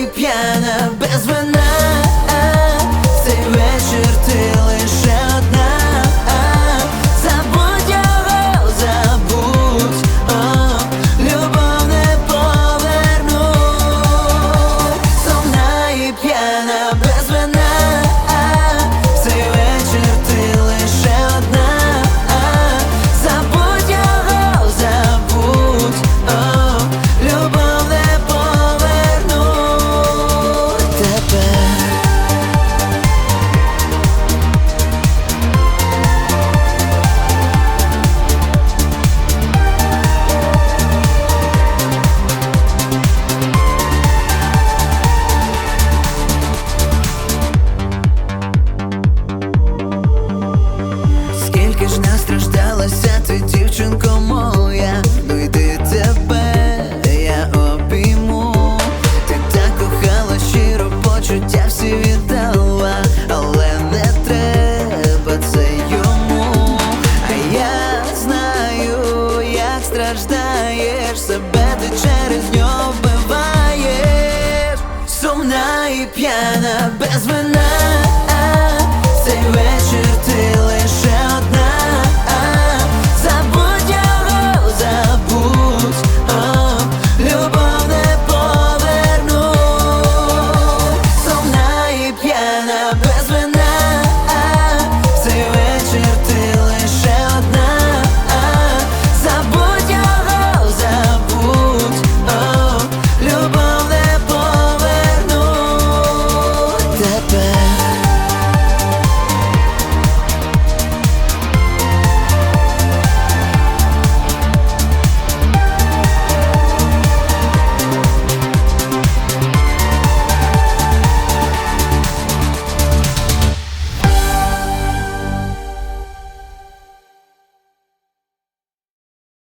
і п'яна без вина. Цей вечір ти лише одна. Забудь його, забудь, любов не повернуть. Сумна і п'яна без вина. Цей вечір ти лише одна. Забудь його, забудь, любов не повернуть тепер. Скільки ж настраждалася ти, дівчинко моя, ну йди тебе, я обійму. Ти так кохала, щиро почуття всі віддала, але не треба це йому. А я знаю, як страждаєш, себе ти через нього вбиваєш. Сумна і п'яна без